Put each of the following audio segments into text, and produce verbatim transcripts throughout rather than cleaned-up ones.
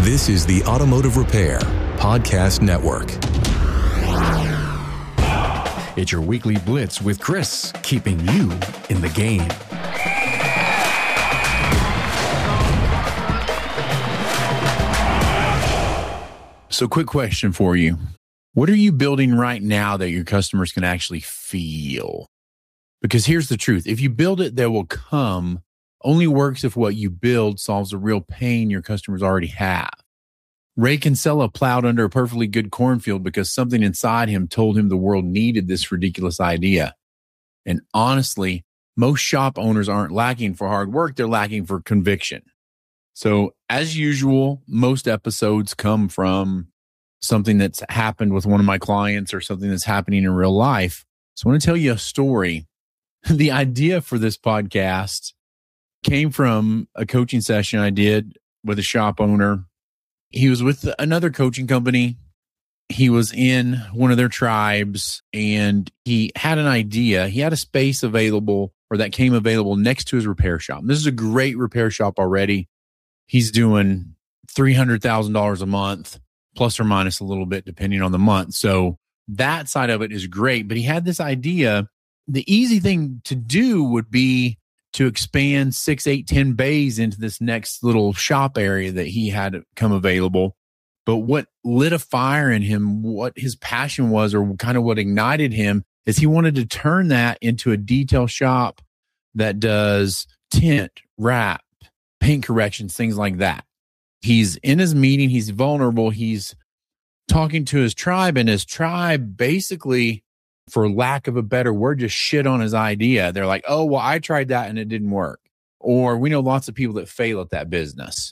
This is the Automotive Repair Podcast Network. It's your weekly blitz with Chris, keeping you in the game. So, quick question for you. What are you building right now that your customers can actually feel? Because here's the truth. If you build it, they will come. Only works if what you build solves a real pain your customers already have. Ray Kinsella plowed under a perfectly good cornfield because something inside him told him the world needed this ridiculous idea. And honestly, most shop owners aren't lacking for hard work. They're lacking for conviction. So as usual, most episodes come from something that's happened with one of my clients or something that's happening in real life. So I want to tell you a story. The idea for this podcast came from a coaching session I did with a shop owner. He was with another coaching company. He was in one of their tribes and he had an idea. He had a space available or that came available next to his repair shop. This is a great repair shop already. He's doing three hundred thousand dollars a month, plus or minus a little bit depending on the month. So that side of it is great. But he had this idea. The easy thing to do would be to expand six, eight, ten bays into this next little shop area that he had come available. But what lit a fire in him, what his passion was, or kind of what ignited him, is he wanted to turn that into a detail shop that does tint, wrap, paint corrections, things like that. He's in his meeting. He's vulnerable. He's talking to his tribe, and his tribe basically, for lack of a better word, just shit on his idea. They're like, oh, well, I tried that and it didn't work. Or we know lots of people that fail at that business.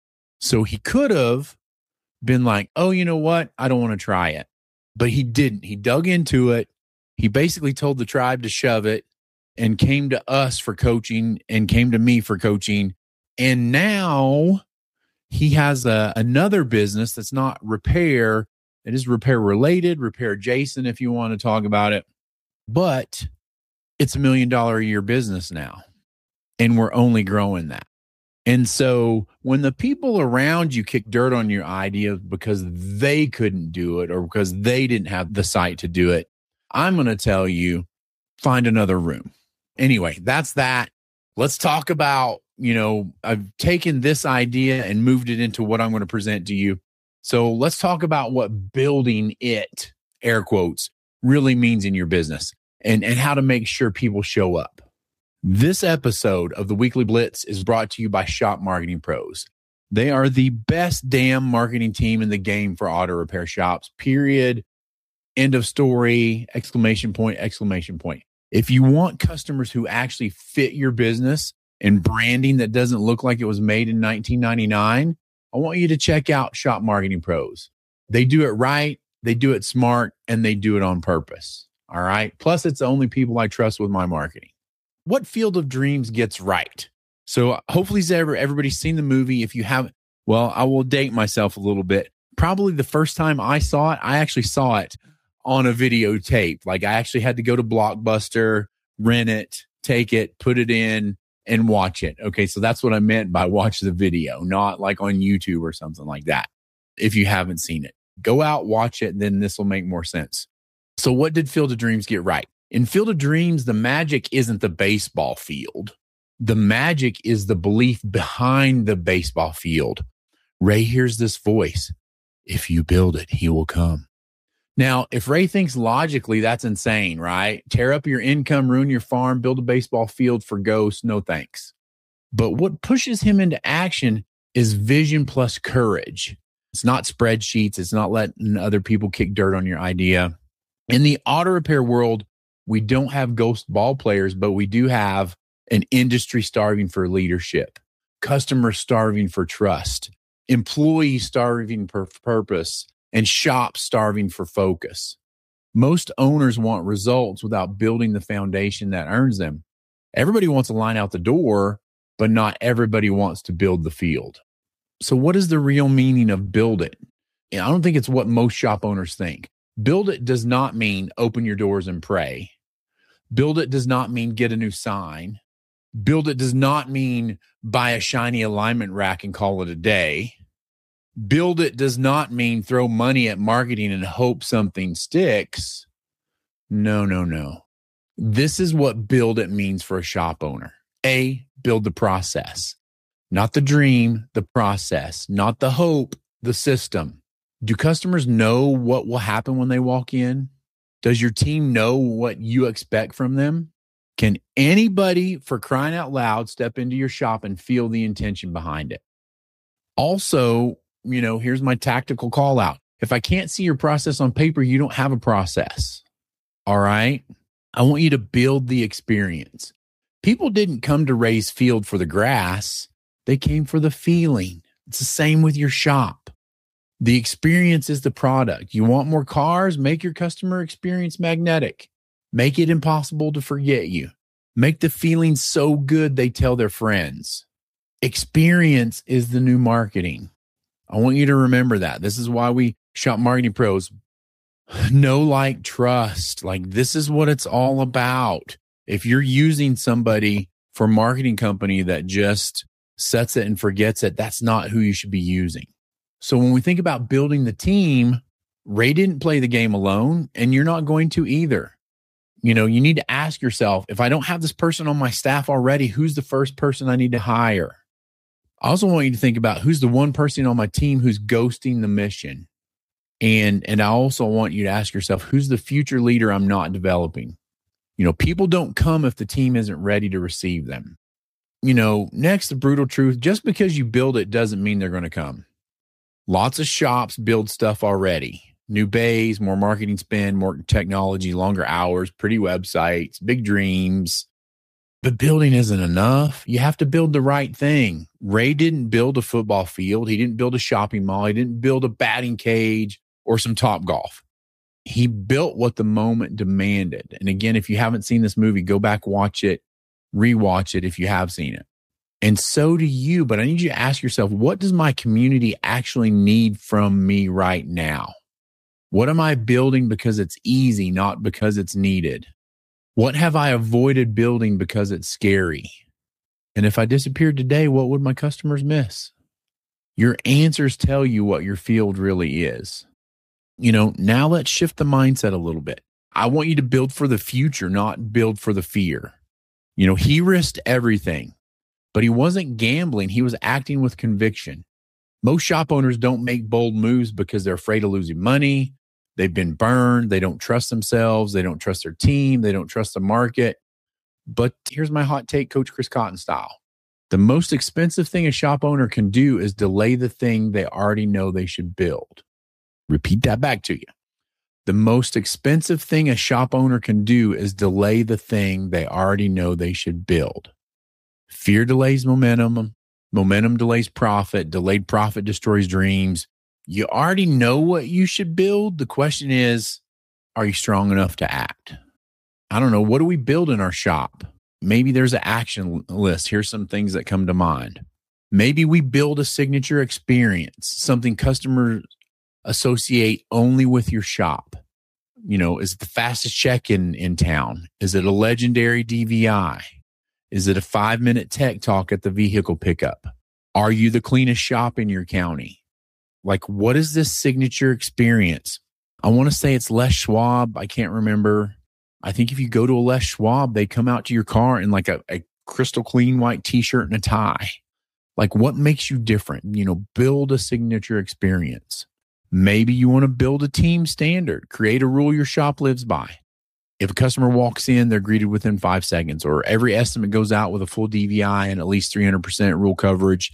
So he could have been like, oh, you know what? I don't want to try it. But he didn't. He dug into it. He basically told the tribe to shove it and came to us for coaching and came to me for coaching. And now he has a, another business that's not repair. It is repair related, repair adjacent if you want to talk about it. But it's a million dollar a year business now. And we're only growing that. And so when the people around you kick dirt on your idea because they couldn't do it or because they didn't have the site to do it, I'm going to tell you, find another room. Anyway, that's that. Let's talk about, you know, I've taken this idea and moved it into what I'm going to present to you. So let's talk about what building it, air quotes, really means in your business and, and how to make sure people show up. This episode of the Weekly Blitz is brought to you by Shop Marketing Pros. They are the best damn marketing team in the game for auto repair shops, period. End of story, exclamation point, exclamation point. If you want customers who actually fit your business and branding that doesn't look like it was made in nineteen ninety-nine, I want you to check out Shop Marketing Pros. They do it right, they do it smart, and they do it on purpose. All right. Plus, it's the only people I trust with my marketing. What Field of Dreams gets right? So hopefully everybody's seen the movie. If you haven't, well, I will date myself a little bit. Probably the first time I saw it, I actually saw it on a videotape. Like I actually had to go to Blockbuster, rent it, take it, put it in, and watch it. Okay, so that's what I meant by watch the video, not like on YouTube or something like that. If you haven't seen it, go out, watch it, and then this will make more sense. So what did Field of Dreams get right? In Field of Dreams, the magic isn't the baseball field. The magic is the belief behind the baseball field. Ray hears this voice. If you build it, he will come. Now, if Ray thinks logically, that's insane, right? Tear up your income, ruin your farm, build a baseball field for ghosts. No thanks. But what pushes him into action is vision plus courage. It's not spreadsheets. It's not letting other people kick dirt on your idea. In the auto repair world, we don't have ghost ball players, but we do have an industry starving for leadership, customers starving for trust, employees starving for purpose, and shops starving for focus. Most owners want results without building the foundation that earns them. Everybody wants to line out the door, but not everybody wants to build the field. So what is the real meaning of build it? And I don't think it's what most shop owners think. Build it does not mean open your doors and pray. Build it does not mean get a new sign. Build it does not mean buy a shiny alignment rack and call it a day. Build it does not mean throw money at marketing and hope something sticks. No, no, no. This is what build it means for a shop owner. A, build the process. Not the dream, the process. Not the hope, the system. Do customers know what will happen when they walk in? Does your team know what you expect from them? Can anybody, for crying out loud, step into your shop and feel the intention behind it? Also, you know, here's my tactical call out. If I can't see your process on paper, you don't have a process. All right? I want you to build the experience. People didn't come to Ray's Field for the grass. They came for the feeling. It's the same with your shop. The experience is the product. You want more cars? Make your customer experience magnetic. Make it impossible to forget you. Make the feeling so good they tell their friends. Experience is the new marketing. I want you to remember that. This is why we Shop Marketing Pros know, like, trust. Like, this is what it's all about. If you're using somebody for a marketing company that just sets it and forgets it, that's not who you should be using. So when we think about building the team, Ray didn't play the game alone, and you're not going to either. You know, you need to ask yourself, if I don't have this person on my staff already, who's the first person I need to hire? I also want you to think about who's the one person on my team who's ghosting the mission. And, and I also want you to ask yourself, who's the future leader I'm not developing? You know, people don't come if the team isn't ready to receive them. You know, next, the brutal truth, just because you build it doesn't mean they're going to come. Lots of shops build stuff already. New bays, more marketing spend, more technology, longer hours, pretty websites, big dreams. But building isn't enough. You have to build the right thing. Ray didn't build a football field. He didn't build a shopping mall. He didn't build a batting cage or some Topgolf. He built what the moment demanded. And again, if you haven't seen this movie, go back, watch it, rewatch it if you have seen it. And so do you. But I need you to ask yourself, what does my community actually need from me right now? What am I building because it's easy, not because it's needed? What have I avoided building because it's scary? And if I disappeared today, what would my customers miss? Your answers tell you what your field really is. You know, now let's shift the mindset a little bit. I want you to build for the future, not build for the fear. You know, he risked everything, but he wasn't gambling. He was acting with conviction. Most shop owners don't make bold moves because they're afraid of losing money. They've been burned. They don't trust themselves. They don't trust their team. They don't trust the market. But here's my hot take, Coach Chris Cotton style. The most expensive thing a shop owner can do is delay the thing they already know they should build. Repeat that back to you. The most expensive thing a shop owner can do is delay the thing they already know they should build. Fear delays momentum. Momentum delays profit. Delayed profit destroys dreams. You already know what you should build. The question is, are you strong enough to act? I don't know. What do we build in our shop? Maybe there's an action list. Here's some things that come to mind. Maybe we build a signature experience, something customers associate only with your shop. You know, is it the fastest check-in in town? Is it a legendary D V I? Is it a five-minute tech talk at the vehicle pickup? Are you the cleanest shop in your county? Like, what is this signature experience? I want to say it's Les Schwab. I can't remember. I think if you go to a Les Schwab, they come out to your car in like a, a crystal clean white t-shirt and a tie. Like, what makes you different? You know, build a signature experience. Maybe you want to build a team standard. Create a rule your shop lives by. If a customer walks in, they're greeted within five seconds, or every estimate goes out with a full D V I and at least three hundred percent rule coverage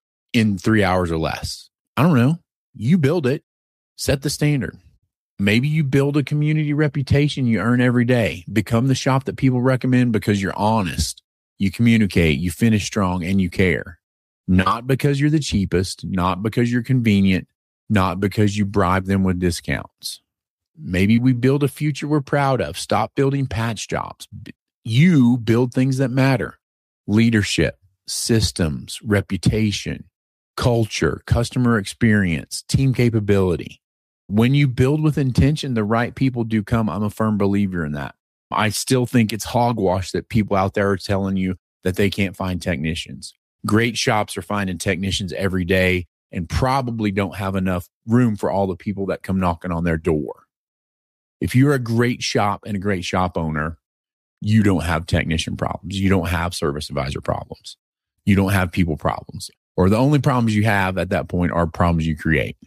in three hours or less. I don't know. You build it. Set the standard. Maybe you build a community reputation you earn every day. Become the shop that people recommend because you're honest, you communicate, you finish strong, and you care. Not because you're the cheapest, not because you're convenient, not because you bribe them with discounts. Maybe we build a future we're proud of. Stop building patch jobs. You build things that matter. Leadership, systems, reputation, culture, customer experience, team capability. When you build with intention, the right people do come. I'm a firm believer in that. I still think it's hogwash that people out there are telling you that they can't find technicians. Great shops are finding technicians every day. and probably don't have enough room for all the people that come knocking on their door. If you're a great shop and a great shop owner, you don't have technician problems. You don't have service advisor problems. You don't have people problems. Or the only problems you have at that point are problems you create.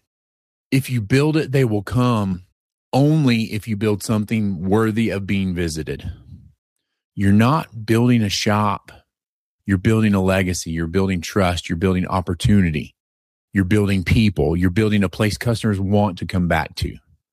If you build it, they will come only if you build something worthy of being visited. You're not building a shop. You're building a legacy. You're building trust. You're building opportunity. You're building people. You're building a place customers want to come back to.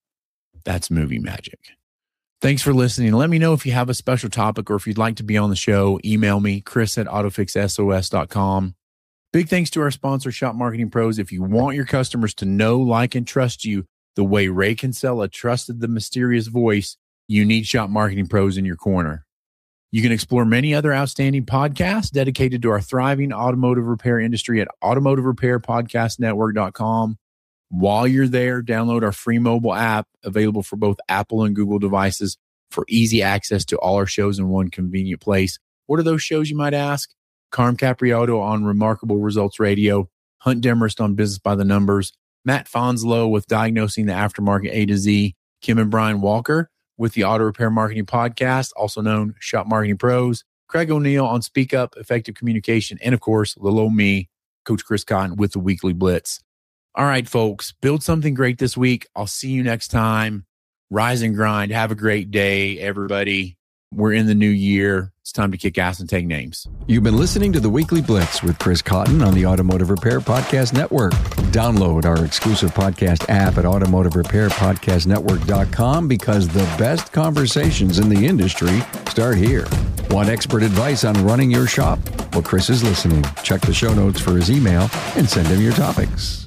That's movie magic. Thanks for listening. Let me know if you have a special topic or if you'd like to be on the show. Email me, Chris at autofix S O S dot com. Big thanks to our sponsor, Shop Marketing Pros. If you want your customers to know, like, and trust you the way Ray Kinsella trusted the mysterious voice, you need Shop Marketing Pros in your corner. You can explore many other outstanding podcasts dedicated to our thriving automotive repair industry at automotive repair podcast network dot com. While you're there, download our free mobile app available for both Apple and Google devices for easy access to all our shows in one convenient place. What are those shows, you might ask? Carm Capriotto on Remarkable Results Radio, Hunt Demarest on Business by the Numbers, Matt Fonslow with Diagnosing the Aftermarket A to Z, Kim and Brian Walker with the Auto Repair Marketing Podcast, also known Shop Marketing Pros, Craig O'Neill on Speak Up, Effective Communication, and of course, little old me, Coach Chris Cotton with the Weekly Blitz. All right, folks, build something great this week. I'll see you next time. Rise and grind. Have a great day, everybody. We're in the new year. It's time to kick ass and take names. You've been listening to The Weekly Blitz with Chris Cotton on the Automotive Repair Podcast Network. Download our exclusive podcast app at automotive repair podcast network dot com because the best conversations in the industry start here. Want expert advice on running your shop? Well, Chris is listening. Check the show notes for his email and send him your topics.